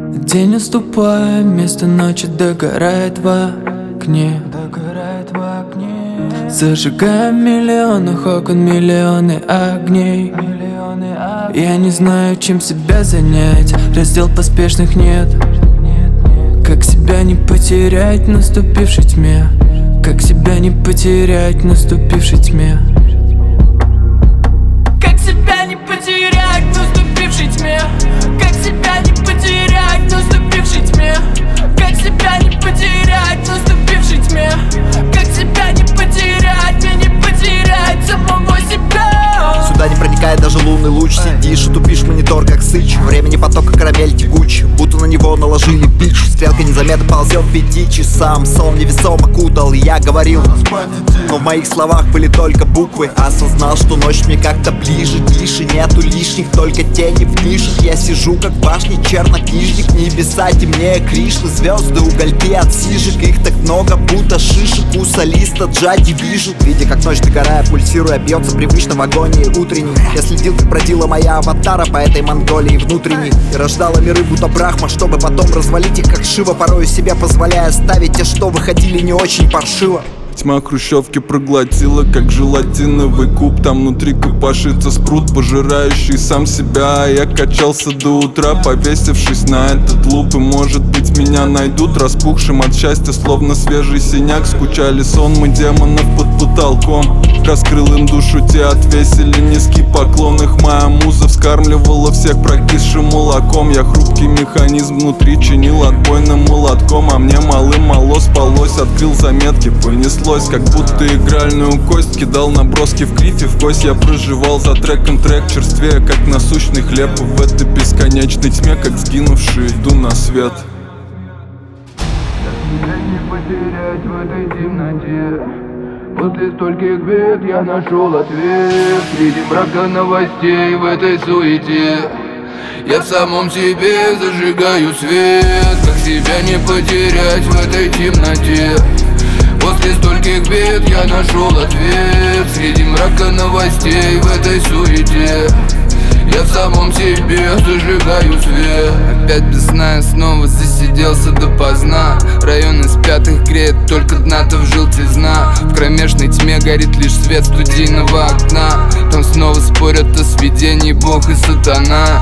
День наступает, вместо ночи догорает в окне. Зажигаем миллионы окон, миллионы огней. Я не знаю, чем себя занять, раздел поспешных нет. Как себя не потерять в наступившей тьме? Как себя не потерять в наступившей тьме? Как себя не потерять в наступившей тьме? Как себя не потерять в наступившей тьме? Как себя не потерять в наступившей тьме? Как себя не потерять, мне не потерять самого себя? Сюда не проникает даже лунный луч. Сидишь и тупишь монитор, как сыч. Времени потока карамель тягуч, будто на него наложили бич. Стрелка незаметно ползет к 5 часам. Сон невесомо кутал, и я говорил, но в моих словах были только буквы. Осознал, что ночь мне как-то ближе, тише. Нету лишних, только тени в нишах. Я сижу как в башне чернокнижник. Небеса темнее Кришны, звезды, угольки от сижек. Их так много, будто шишек. У солиста джади вижу, видя как ночь догорая, пульсируя, бьется привычно в агонии утренней. Я следил, как бродила моя аватара по этой Монголии внутренней, и рождала миры будто Брахма, чтобы потом развалить их как Шива, порою себе позволяя ставить те, что выходили не очень паршиво. Тьма хрущевки проглотила, как желатиновый куб. Там внутри копошится спрут, пожирающий сам себя. А я качался до утра, повесившись на этот луп. И может быть меня найдут распухшим от счастья, словно свежий синяк. Скучали сонмы демонов под потолком, раскрыл им душу, те отвесили низкий поклон. Их моя муза вскармливала всех прокисшим молоком. Я хрупкий механизм внутри чинил отбойным молотком. А мне малым-мало спалось, открыл заметки, понеслось. Как будто игральную кость кидал наброски в крифе в кость. Я проживал за треком трек, черствея как насущный хлеб. И в этой бесконечной тьме, как сгинувший, иду на свет. Тебя не потерять в этой темноте. После стольких бед я нашел ответ. Среди мрака новостей в этой суете я в самом себе зажигаю свет. Как себя не потерять в этой темноте? После стольких бед я нашел ответ. Среди мрака новостей в этой суете я в самом себе зажигаю свет. Опять без сна я снова засиделся допоздна. Районы спят, их греет только дна-то в желтизна. В кромешной тьме горит лишь свет студийного окна. Там снова спорят о сведении Бог и сатана.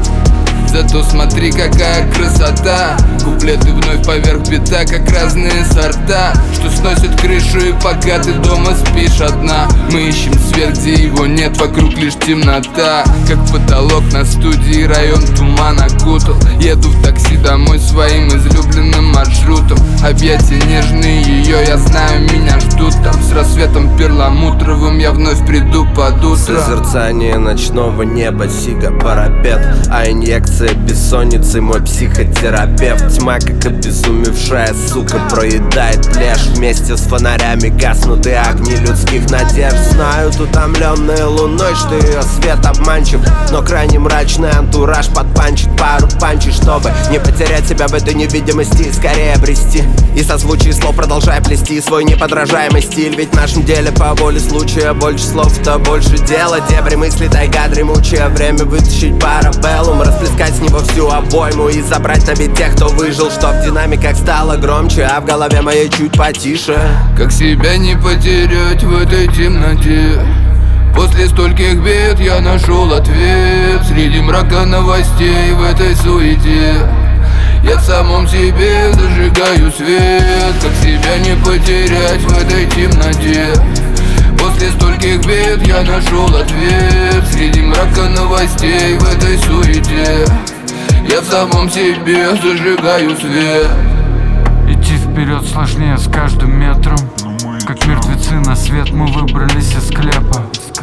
Зато смотри, какая красота. Куплеты вновь поверх бита, как разные сорта, что сносит крышу, и пока ты дома спишь одна, мы ищем свет, где его нет, вокруг лишь темнота. Как потолок на студии, район туман окутал. Еду в такси домой своим излюбленным маршрутом. Объятия нежные ее, я знаю, меня ждут там. С рассветом перламутровым я вновь приду под утро. Созерцание ночного неба, сига парапет, а инъекция бессонницы мой психотерапевт. Тьма, как обезумевшая сука, проедает плешь. Вместе с фонарями гаснут и огни людских надежд. Знают утомленные луной, что ее свет обманчив, но крайне мрачный антураж подпанчит пару панчей, чтобы не потерять себя в этой невидимости и скорее обрести. И созвучие слов продолжай плести свой неподражаемый стиль. Ведь в нашем деле по воле случая больше слов, то больше дела. Дебри мысли, тайга дремучая, время вытащить парабеллум, расплескать с него всю обойму и забрать на бит тех, кто выжил, что в динамиках стало громче, а в голове моей чуть потише. Как себя не потерять в этой темноте? После стольких бед я нашел ответ. Среди мрака новостей в этой суете я в самом себе зажигаю свет. Как себя не потерять в этой темноте? После стольких бед я нашел ответ. Среди мрака новостей в этой суете я в самом себе зажигаю свет. Идти вперед сложнее с каждым метром. Как мертвецы на свет мы выбрались из склепа.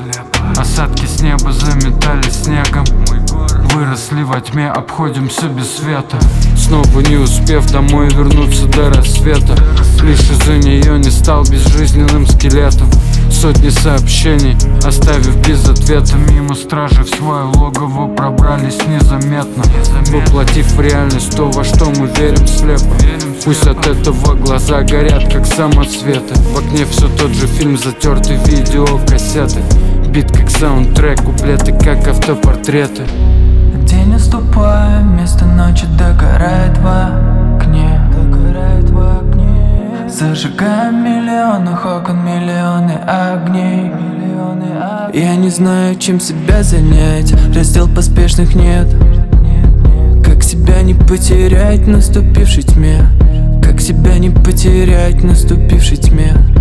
Осадки с неба заметали снегом. Выросли во тьме, обходимся без света. Снова не успев домой вернуться до рассвета. Лишь из-за нее не стал безжизненным скелетом. Сотни сообщений, оставив без ответа. Мимо стражи в свое логово пробрались незаметно, воплотив в реальность то, во что мы верим слепо. Пусть от этого глаза горят, как самоцветы. В окне все тот же фильм, затертый видеокассеты. Бит как саундтрек, куплеты как автопортреты. День наступает, вместо ночи догорает Зажигаем миллионах окон, миллионы огней. Я не знаю, чем себя занять, раздел поспешных нет. Как себя не потерять в наступившей тьме? Как себя не потерять в наступившей тьме?